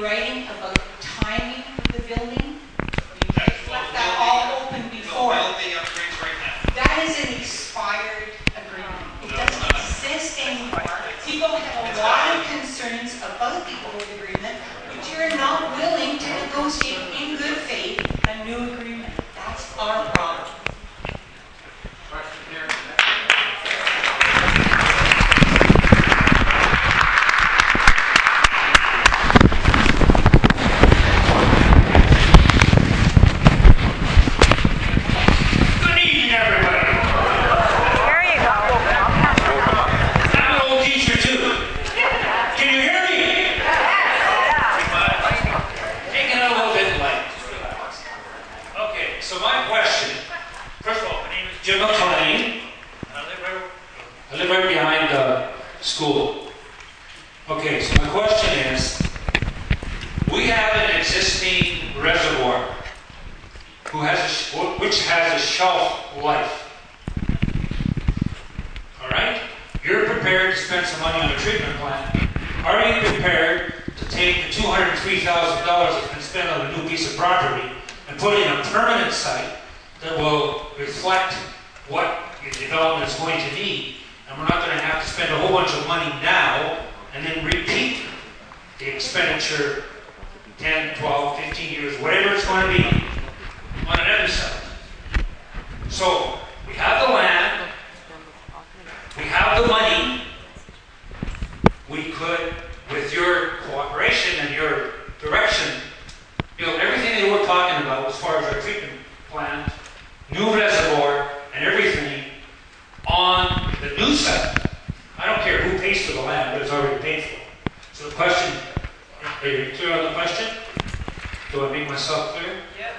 writing about the timing of the building? You just left that all open before. No, building upgrades right now. That is an expired agreement. It doesn't exist anymore. People have a lot of concerns about the old agreement, but you're not willing to negotiate in good faith a new agreement. That's our problem. Question here. Jim McLean, I live right behind the school. Okay, so my question is, we have an existing reservoir which has a shelf life. Alright? You're prepared to spend some money on a treatment plant. Are you prepared to take the $203,000 that's been spent on a new piece of property and put in a permanent site that will reflect what your development is going to need, and we're not going to have to spend a whole bunch of money now and then repeat the expenditure 10, 12, 15 years, whatever it's going to be on another site. So we have the land, we have the money, we could, with your cooperation and your direction, build everything that we're talking about as far as our treatment plant, new reservoir, and everything on the new site. I don't care who pays for the land, but it's already paid for. So the question, are you clear on the question? Do I make myself clear? Yes.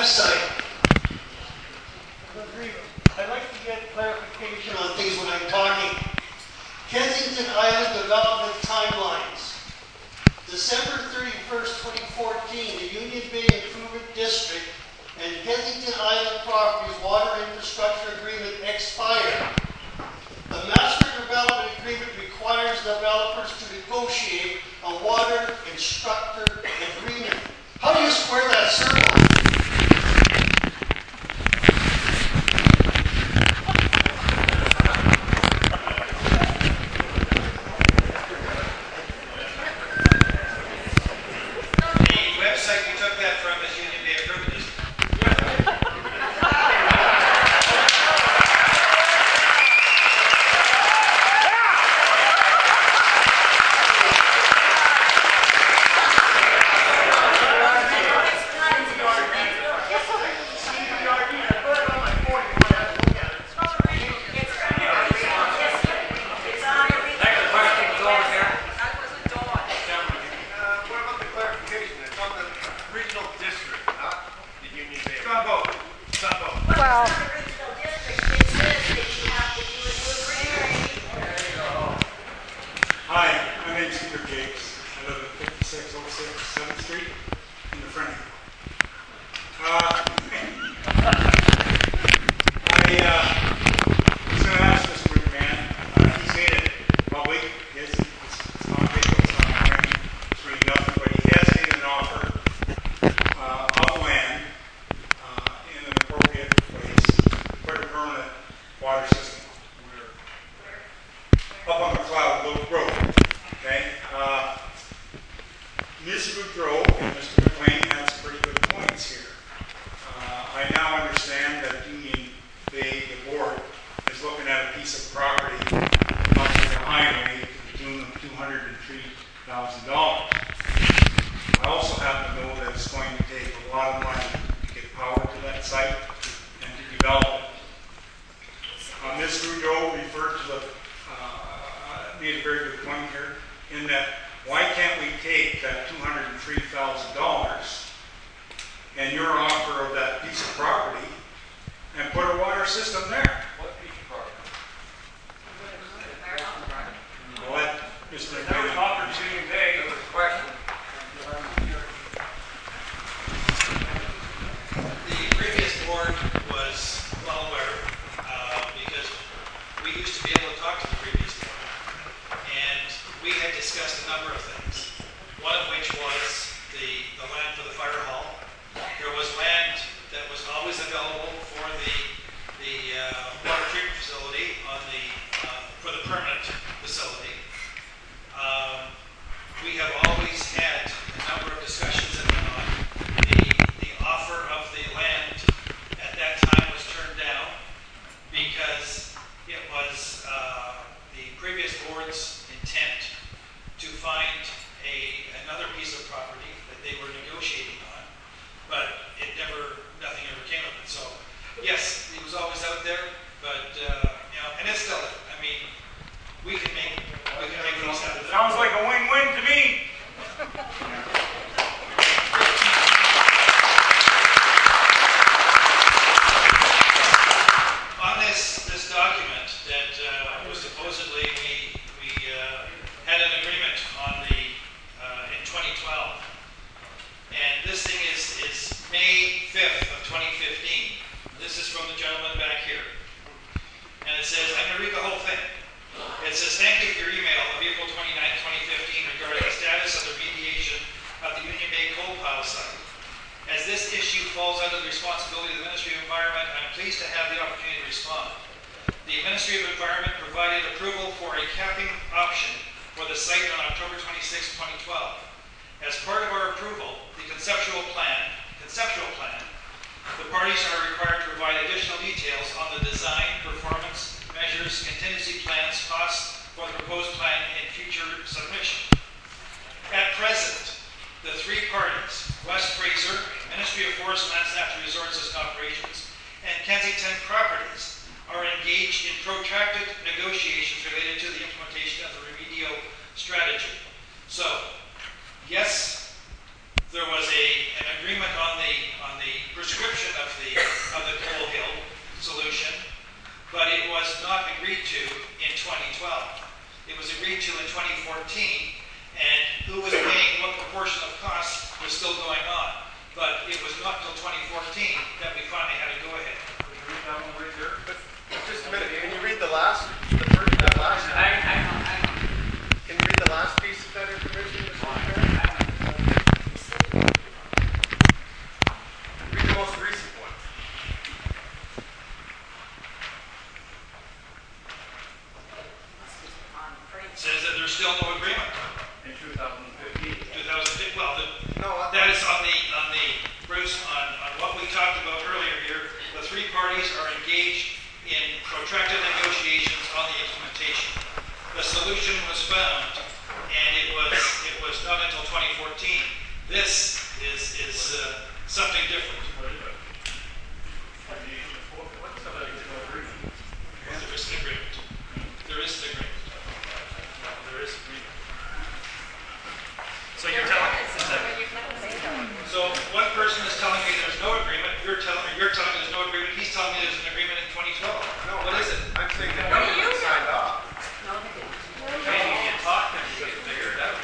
website. I'd like to get clarification On things when I'm talking. Kensington Island development timelines. December 31st, 2014, the Union Bay Improvement District and Kensington Island Properties Water Infrastructure Agreement expire. The Master Development Agreement requires developers to negotiate a water instructor agreement. How do you square that circle? Yes, there was an agreement on the prescription agreed to in 2012. It was agreed to in 2014, and who was paying what proportion of costs was still going on. But it was not until 2014 that we finally had a go-ahead. Can you read that one right there? Just a minute, can you read the last, that last? Can you read the last piece of that information, Mr. Chair? Read the most recent one. It says that there's still no agreement. In 2015. 2015, well, No, that is on the, Bruce, on what we talked about earlier here. The three parties are engaged in protracted negotiations on the implementation. The solution was found, and it was not until 2014. This is something different. What is it? What's the original agreement? There is an agreement. There is an agreement. There is agreement. So you're telling me, so one person is telling me there's no agreement, you're telling me there's no agreement, he's telling me there's an agreement in 2012. no. What is it? I'm saying that everyone signed off. Maybe you can talk and you can figure it out.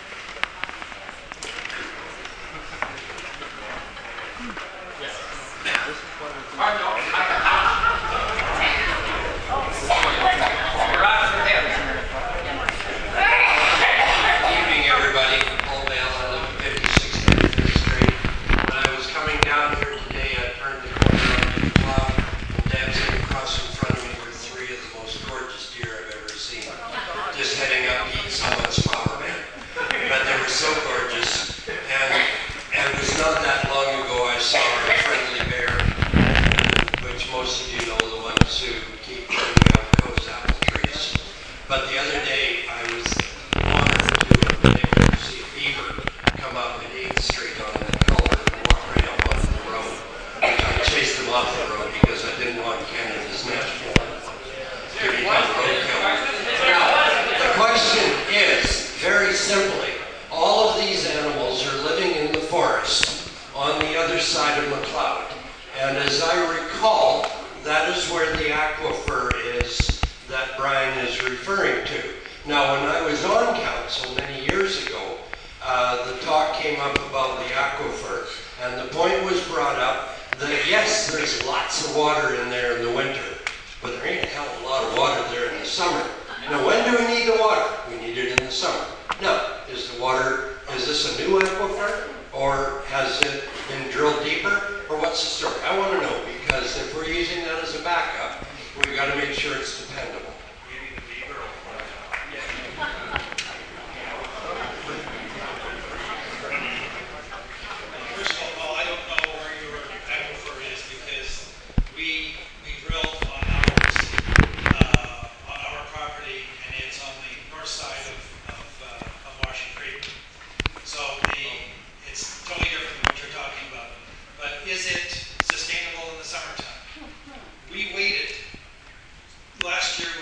Good evening, everybody. Paul Bale, I live at 56 Bedford Street. When I was coming down here today, I turned the corner onto the cloud, and dancing across in front of me were three of the most gorgeous deer I've ever seen. Just heading up to eat someone's flower bed. But they were so gorgeous. And it was not that long ago I saw a friendly bear, which most of you know, the ones who keep chewing up coast apple trees. But the other day, I was honored to see a beaver come up at 8th Street on that culvert and walk right up onto the road. Which I chased him off the road because I didn't want Canada's national to become roadkill. The question is, very simply, all of these animals are living in the forest on the other side of McLeod. And as I recall, that is where the aquifer is that Brian is referring to. Now, when I was on council many years ago, the talk came up about the aquifer, and the point was brought up that yes, there's lots of water in there in the winter, but there ain't a hell of a lot of water there in the summer. Now, when do we need the water? We need it in the summer. Now, is this a new aquifer, or has it been drilled deeper, or what's the story? I want to know, because if we're using that as a backup, we've got to make sure it's dependable. Maybe the beaver will find out. First of all, I don't know where your aquifer is because we drilled on our property, and it's on the north side of Washington Creek. So it's totally different than what you're talking about. But is it sustainable in the summertime? We waited. Last year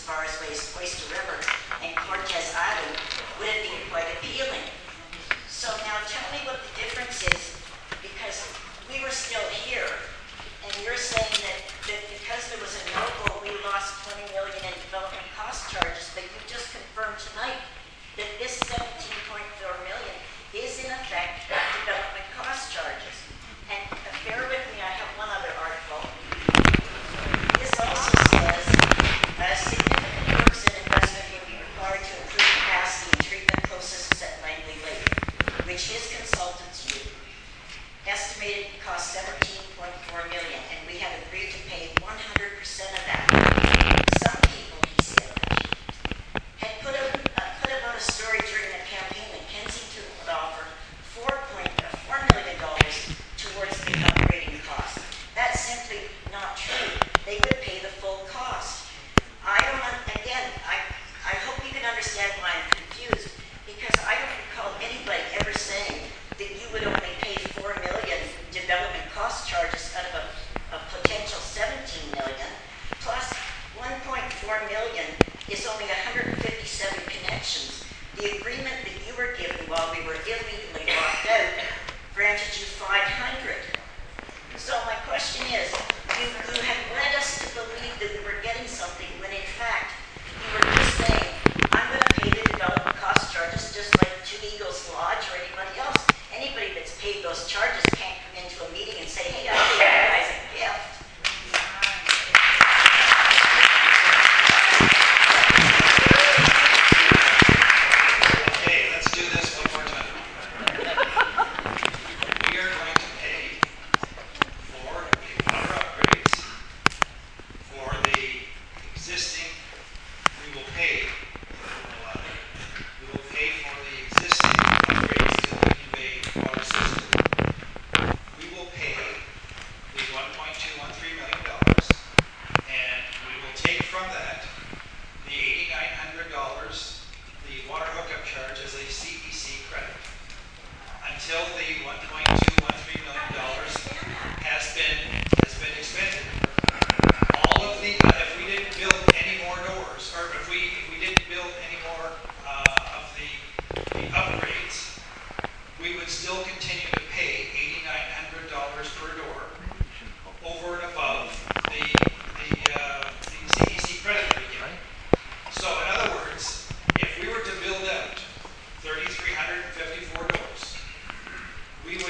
far as Oyster River and Cortez Island would have been quite appealing. So now tell me what the difference is, because we were still here, and you're saying that because there was a no vote, we lost 20 million in development cost charges, but you just confirmed tonight that this 17.4 million is in effect development cost charges. And bear with me, I have one other article. This also says significant works and investment will be required to improve capacity and treatment processes at Langley Lake, which his consultants estimated to cost 17.4 million, and we have agreed to pay 100% of that. Some people, he said, had put out a story during the campaign that Kensington would offer $4 million towards the upgrading cost. That's simply not true. They would pay the full cost. I hope you can understand why I'm confused, because I don't recall anybody ever saying that you would only pay 4 million development cost charges out of a potential 17 million, plus 1.4 million is only 157 connections. The agreement that you were given while we were illegally locked out granted you 500. So my question is, you have led us to believe that we were getting something when in fact you were just saying, I'm going to pay the development cost charges just like Two Eagles Lodge or anybody else. Anybody that's paid those charges can't come into a meeting and say, hey, I gave you guys a gift. Okay, let's do this one more time. We are going to pay for the water upgrades for the existing. We will pay for the existing upgrades to the Union Bay water system. We will pay the $1.213 million, and we will take from that the $8,900, the water hookup charge as a CEC credit, until the $1.213 million has been expended. All of the if we didn't build any more doors, or if we didn't build any more of the upgrades, we would still continue to pay $8,900 per door over and above the CEC credit that we get. So in other words, if we were to build out 3,354 doors, we would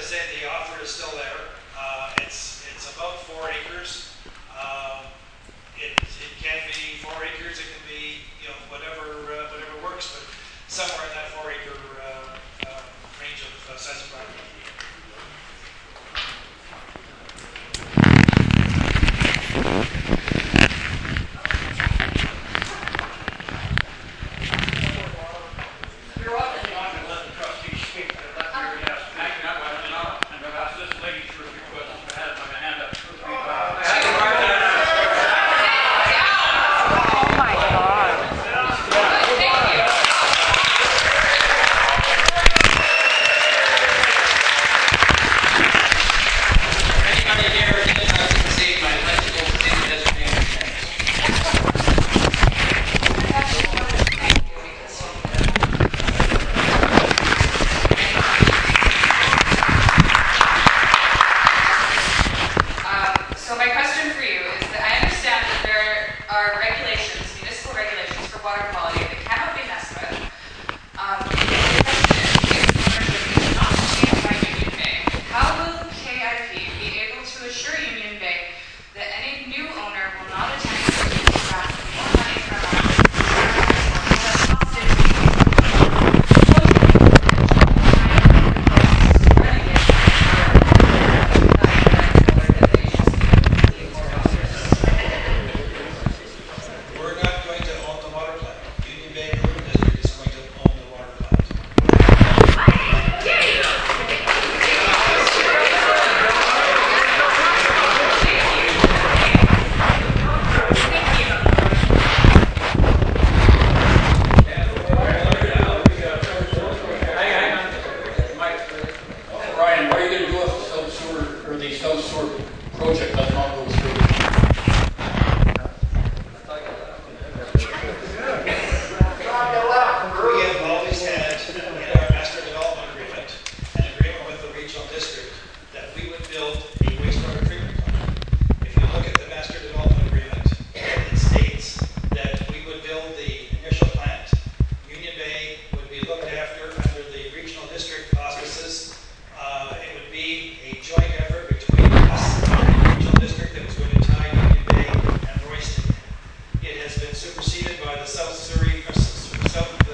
say, the offer is still there. It's about 4 acres. It can be 4 acres. It can be, you know, whatever works, but somewhere in that 4 acre range of size of property. You're welcome. To let the trustees speak. Let me ask. Actually, I want to know. And I've asked this lady for a few questions. I had my hand up. Anybody here is interested in seeing my electrical city designated fence? So my question for you is that I understand that there are regulations, municipal regulations for water quality that cannot be messed with. Not changed by Union Bay. How will KIP be able to assure Union Bay that any new owner will not attempt to extract more money from us? We're not going to own the water plant. Union Bay Improvement District is going to own the water plant. Ryan, what are you going to do if the South Sewer or the South Sewer project does not go through? We have always had in our master development agreement an agreement with the regional district that we would build a wastewater treatment plant. If you look at the master development agreement, it states that we would build the initial plant. Union Bay would be looked after under the regional district auspices. It would be a joint effort between us and the regional district that was going to tie Union Bay and Royston. It has been superseded by the South Surrey, South